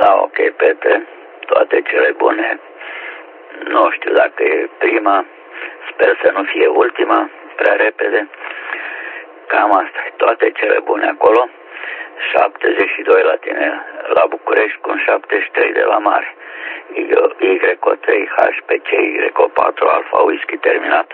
Da, ok, Petre, toate cele bune. Nu știu dacă e prima, sper să nu fie ultima, prea repede. Cam asta e, toate cele bune acolo. 72 la tine la București cu 73 de la mare. YO3 HPC YO4 Alfa Whisky terminat.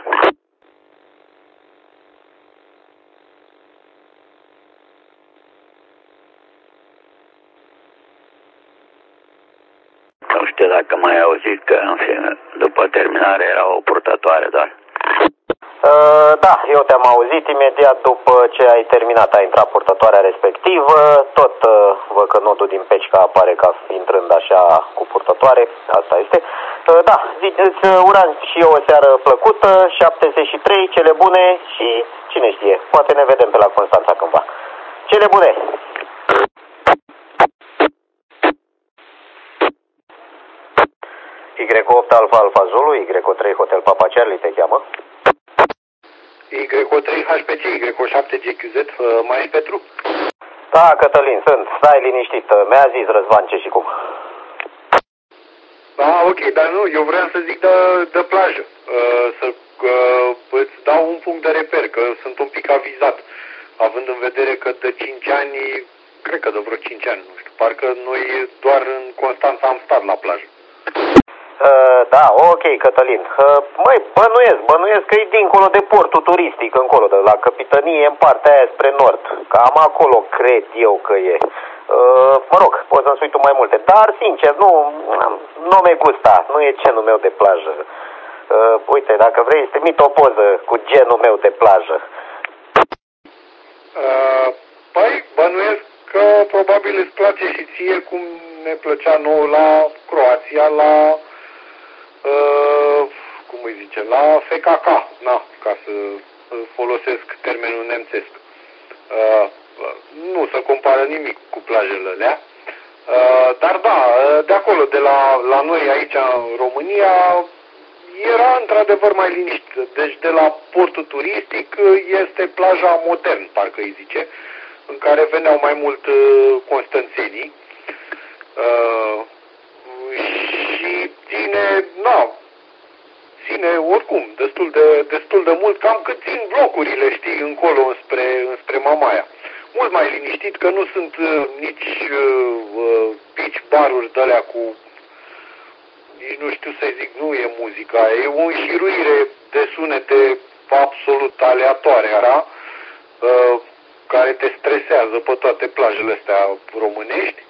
Nu știu dacă mai auzit că în fine, după terminare era o purtătoare doar. Da, eu te-am auzit imediat după ce ai terminat, a intrat purtătoarea respectivă, tot văd că nodul din pecica apare ca intrând așa cu purtătoare, asta este. Da, îți uram și eu o seară plăcută, 73, cele bune și cine știe, poate ne vedem pe la Constanța cândva. Cele bune! Y8 Alfa Alfa Zulu, Y3 Hotel Papa Charlie te cheamă? YO3 HPC, YO7 GQZ, mai ești Petru? Da, Cătălin, sunt. Stai liniștit. Mi-a zis Răzvan ce și cum. Da, ok, dar nu, eu vreau să zic de plajă. Să îți dau un punct de reper, că sunt un pic avizat. Având în vedere că de 5 ani, cred că de vreo 5 ani, nu știu, parcă noi doar în Constanța am stat la plajă. Da, ok, Cătălin. Măi, bănuiesc că e dincolo de portul turistic, încolo, de la Capitănie, în partea aia spre nord. Cam acolo cred eu că e. Mă rog, poți să-mi spui tu mai multe. Dar, sincer, nu mi-e gusta, nu e genul meu de plajă. Uite, dacă vrei, îți trimit o poză cu genul meu de plajă. Păi, bănuiesc că probabil îți place și ție cum ne plăcea nouă la Croația, la... cum îi zice, la FKK, na, ca să folosesc termenul nemțesc. Nu se compară nimic cu plajele alea, dar da, de acolo, de la noi aici în România, era într-adevăr mai liniștit. Deci de la portul turistic este plaja Modern, parcă îi zice, în care veneau mai mult constanțenii. Și ține oricum destul de mult, cam cât țin blocurile, știi, încolo înspre Mamaia. Mult mai liniștit, că nu sunt nici beach baruri de alea cu, nici nu știu să zic, nu e muzica, e o înșiruire de sunete absolut aleatoare, da? Care te stresează pe toate plajele astea românești.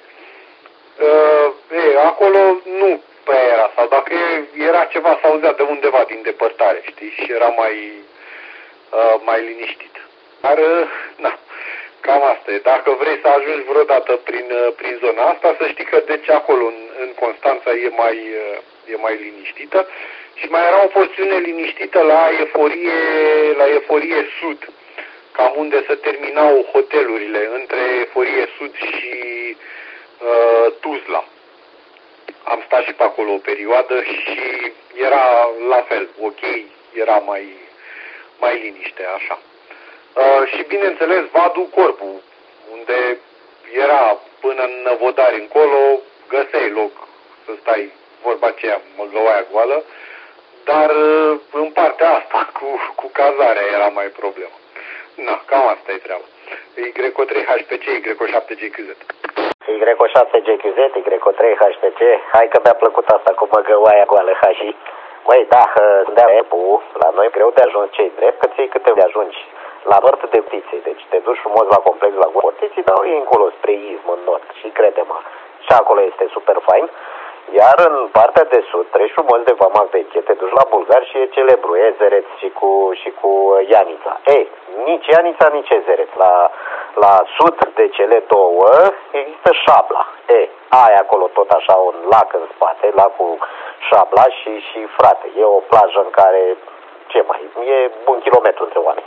Acolo nu prea era, sau dacă era ceva, s-auzea de undeva din depărtare, știi, și era mai liniștit. Dar, na, cam asta e. Dacă vrei să ajungi vreodată prin zona asta, să știi că deci acolo, în Constanța, e mai liniștită. Și mai era o porțiune liniștită la Eforie Sud, cam unde se terminau hotelurile, între Eforie Sud și Tuzla. Am stat și pe acolo o perioadă și era la fel, ok, era mai liniște, așa. Și bineînțeles Vadul Corbu, unde era până în Năvodari încolo, găseai loc să stai, vorba aceea, măgăoaia goală, dar în partea asta cu cazarea era mai problemă. Na, cam asta e treaba. YO3 HPC, YO7 GQZ. Y7 GQZ, Y3 HPC. Hai că mi-a plăcut asta cu măgăoaia goală, hași. Măi, da, la noi greu de ajuns, ce-i drept, că ți-ai câte de ajungi la nord de Ptiții. Deci te duci frumos la complex la Portiții, dar e încolo spre Izm, în nord. Și crede-mă, și acolo este super fain. Iar în partea de sud, treci frumos de Vama Veche, te duci la Bulgar și e celebru, Ezereț și cu Ianița. Nici Ianița, nici Ezereț. La sud de cele două există Șabla. Ai acolo tot așa un lac în spate, lacul Șabla și frate, e o plajă în care, e 1 kilometru între oameni.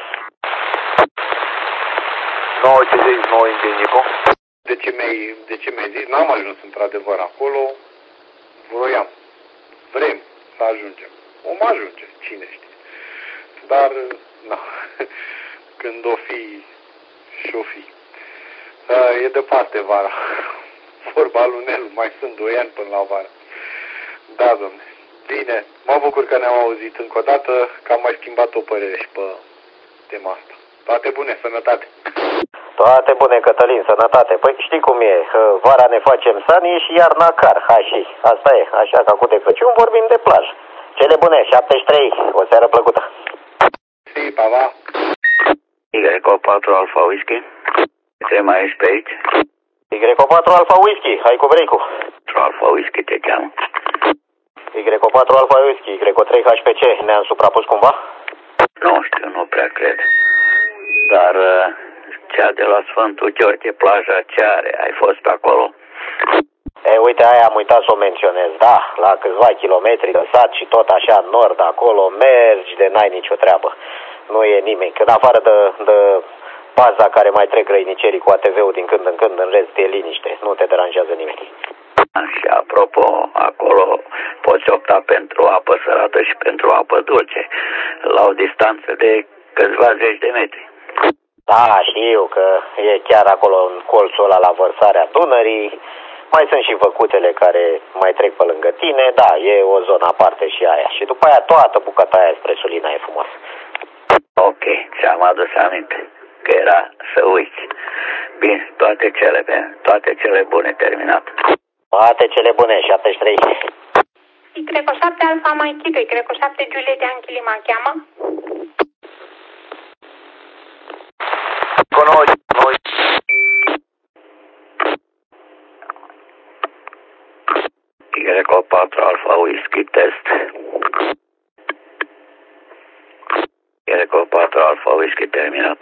99 Indienico. De ce mi-ai zis? N-am ajuns într-adevăr acolo. Vrem să ajungem. Om ajunge, cine știe. Dar, na, când o fi și-o fi. E departe vara. Fotbalul Nelu, mai sunt 2 ani până la vară. Da, domne. Bine, mă bucur că ne-am auzit încă o dată, că am mai schimbat o părere și pe tema asta. Toate bune, sănătate! Toate bune, Cătălin, sănătate. Păi știi cum e, vara ne facem sani și iarna car, și asta e, așa că acum de Crăciun vorbim de plajă. Cele bune, 73, o seară plăcută. Si, pa, va. Y4 Alfa Whisky. Ce mai ești pe aici? Y4 Alfa Whisky, hai cu break-ul. Alfa Whisky te cheamă. Y4 Alfa Whisky, Y3 HPC, ne-am suprapus cumva? Nu știu, nu prea cred. Dar cea de la Sfântul Gheorghe, plaja ce are? Ai fost pe acolo? Uite, aia am uitat să o menționez, da, la câțiva kilometri de sat și tot așa în nord, acolo mergi de n-ai nicio treabă. Nu e nimeni, când afară de baza care mai trec grăinicerii cu ATV-ul din când în când, în rest e liniște, nu te deranjează nimeni. Și apropo, acolo poți opta pentru apă sărată și pentru apă dulce, la o distanță de câțiva zeci de metri. Da, știu că e chiar acolo în colțul ăla la vărsarea Dunării. Mai sunt și făcutele care mai trec pe lângă tine, da, e o zonă aparte și aia. Și după aia toată bucata aia spre Sulina e frumos. Ok, ți-am adus aminte că era să uiți. Bine, toate cele bune, terminat. Toate cele bune, 73. Y7 Alfa Maichito, Y7 Juliet Yankee Lima cheamă? Cu noi. Y4 Alfa Whisky test. Y4 Alfa Whisky terminat.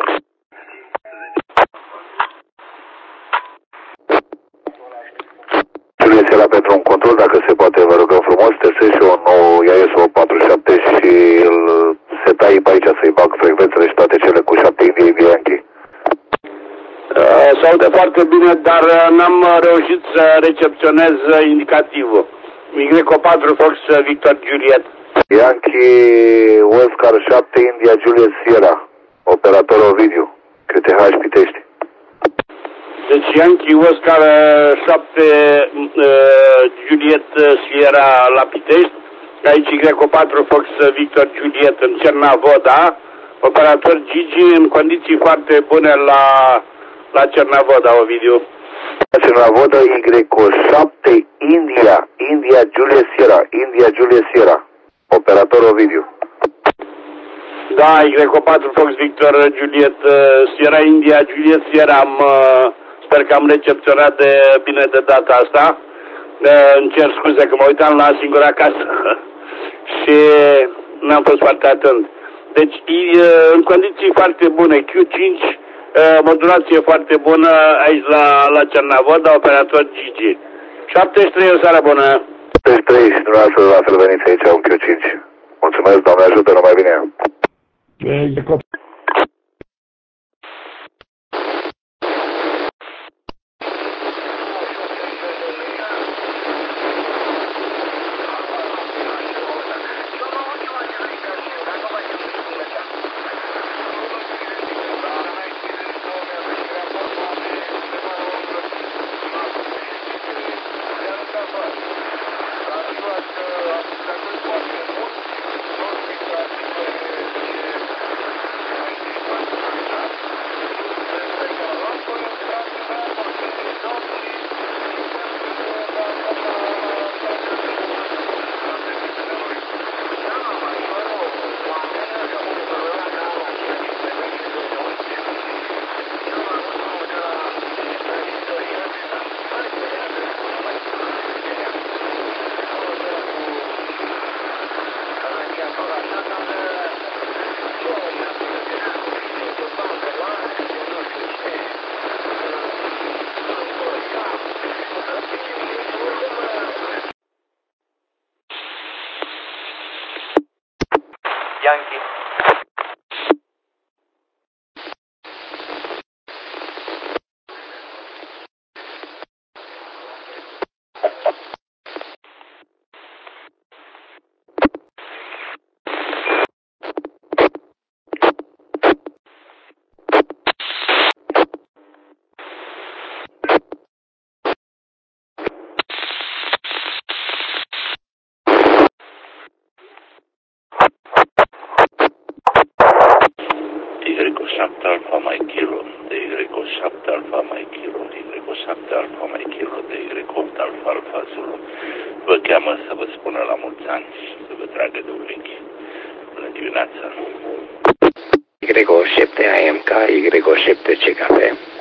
Juliet era pentru un control, dacă se poate, vă rugăm frumos, testez și o nouă ISO 47 și îl setai pe aici să-i bag frecvențele și toate cele cu 7 India Yankee. Se aude foarte bine, dar n-am reușit să recepționez indicativul. Y4 Fox Victor Juliet. Yankee Oscar 7 India Juliet Sierra, operator Ovidiu, QTH Pitești. Deci Yankee Oscar 7 Juliet Sierra la Pitești, aici Y4 Fox Victor Juliet în Cernavoda, operator Gigi în condiții foarte bune la Cernavoda, Ovidiu. Cernavoda Y7 India Juliet Sierra, operator Ovidiu. Da, Y4 Fox Victor Juliet Sierra India Juliet Sierra, sper că am recepționat de bine de data asta. Îmi cer scuze că mă uitam la singur acasă și n-am fost foarte atent. Deci, în condiții foarte bune, Q5, modulație foarte bună aici la Cernavoda, operator Gigi. 73, o seară bună! 73 și dumneavoastră la fel veniți aici, un Q5. Mulțumesc, Doamne ajută, numai bine! Y7 alfa mai kilo, de Y7 alfa mai kilo, Y7 alfa mai kilo, de Y8 alfa alfa Zulu. Vă cheamă să vă spună la mulți ani și să vă tragă de urechi. Bună dimineața! Y7 AMK, Y7 CKP.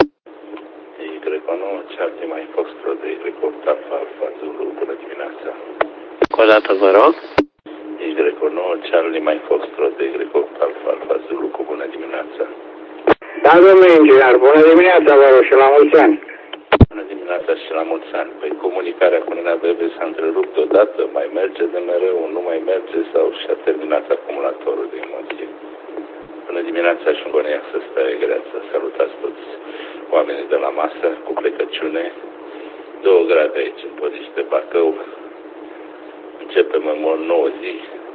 Y9 Charlie mai Foxtrot, de Y8 alfa alfa Zulu. Bună dimineața! O dată vă rog. Y9 Charlie mai Foxtrot, de Y8 alfa alfa Zulu. Cu bună dimineața! Da, domnule inginer, bună dimineața, vă rog, și la mulți ani. Bună dimineața și la mulți ani. Păi comunicarea cu Nena Bebe s-a întrerupt odată, mai merge de mereu, nu mai merge sau și-a terminat acumulatorul de emoție. Bună dimineața și un buniac să stai greață. Salutați toți oamenii de la masă cu plecăciune. 2 grade aici în Păriș de Bacău. Începem în mod 9 zi.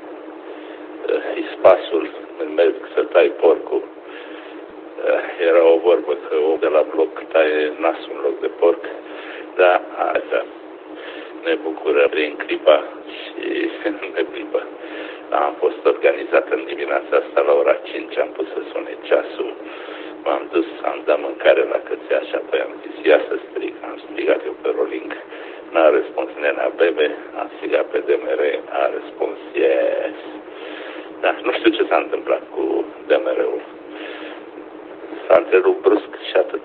Ispasul, când merg să tai porcul. Era o vorbă că om de la bloc taie nasul în loc de porc, dar asta ne bucură prin clipa și ne plimbă. Am fost organizat în dimineața asta la ora 5, am pus să sune ceasul, m-am dus, am dat mâncare la cățea și apoi am zis, ia să strig, am strigat eu pe Roling, n-a răspuns Nena Bebe, am strigat pe DMR, a răspuns yes. Da, nu știu ce s-a întâmplat cu DMR-ul. S-a întrerupt brusc și atât.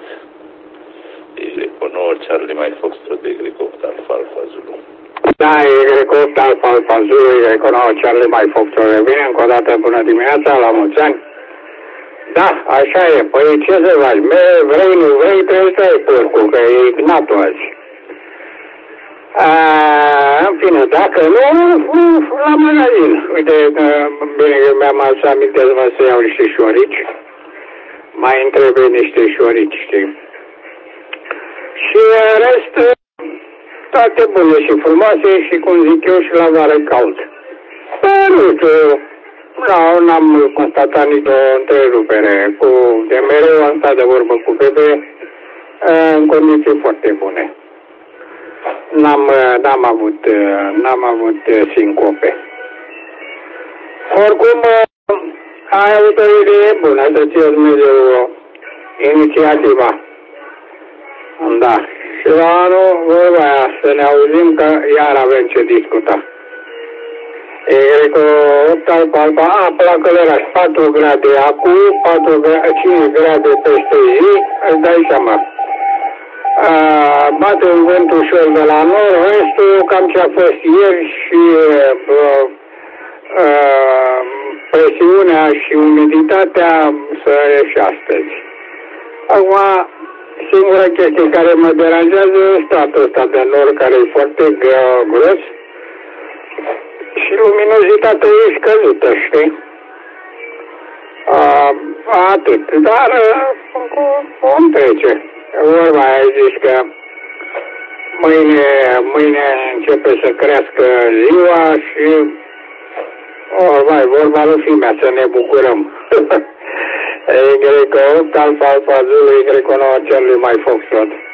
Y9 Charlie mai Foxtrot, de Y8 alfa alfa Zulu. Da, Y8 alfa alfa Zulu, Y9 Charlie mai Foxtrot. Bine, încă o dată bună dimineața, la mulți ani. Da, așa e. Păi ce să faci? Vrei, nu vrei, trebuie să ai porcul, că e ignatul azi. În fine, dacă nu, la magazin. Uite, bine că mi-am adus aminte să iau niște șorici. Mai îmi trebuie niște șorici, știi? Și în rest, toate bune și frumoase și, cum zic eu, și la vară cald. Dar nu știu, n-am constatat nicio întrerupere. De mereu am stat de vorbă cu Bebe în condiții foarte bune. N-am avut sincope. Oricum, ai avut o idee bună, să-ți iei Dumnezeu inițiativa. Da. Și la anul, vorba aia, să ne auzim că iar avem ce discuta. Y8 alfa alfa, la căleraș, 4 grade acum, 5 grade peste zi, îți dai seama. Bate un vânt ușor de la nord-vestul, cam ce a fost ieri și presiunea și umiditatea să ieși astăzi. Acum, singura chestie care mă deranjează e stratul ăsta de nord, care e foarte gros și luminozitatea e scăzută, știi? Atât, dar cum trece? Vorba aia zici că mâine începe să crească ziua și vorba lui fimea, să ne bucurăm. Y8 alfa alfa Zulu, Y9 Charlie mai Foxtrot.